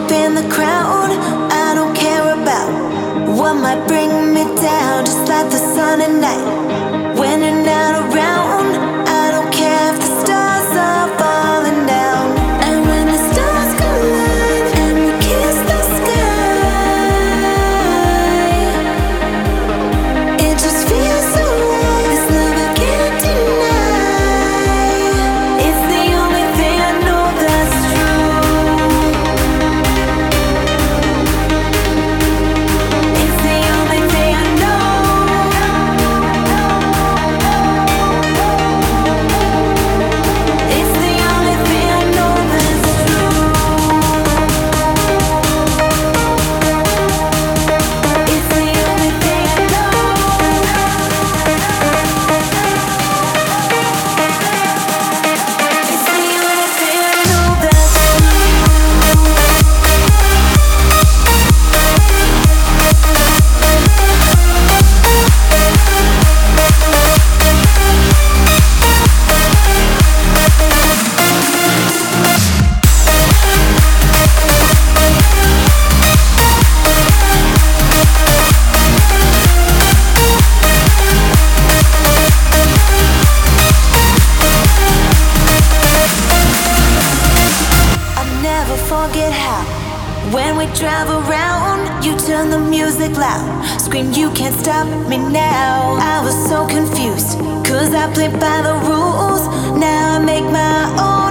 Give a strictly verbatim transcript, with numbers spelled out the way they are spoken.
up in the crowd. I don't care about what might bring me down. Just like the sun at night, when you're not around. I don't care if the stars are falling down. And when the stars collide and we kiss the sky, it just feels so right. This love I can't deny. It's the only thing I know that's true. It's the only thing I know. It's the only thing I know that's true. It's the only thing I know. It's the only thing I know that's I'll never forget how, when we drive around, you turn the music loud, scream you can't stop me now. I was so confused, cause I played by the rules. Now I make my own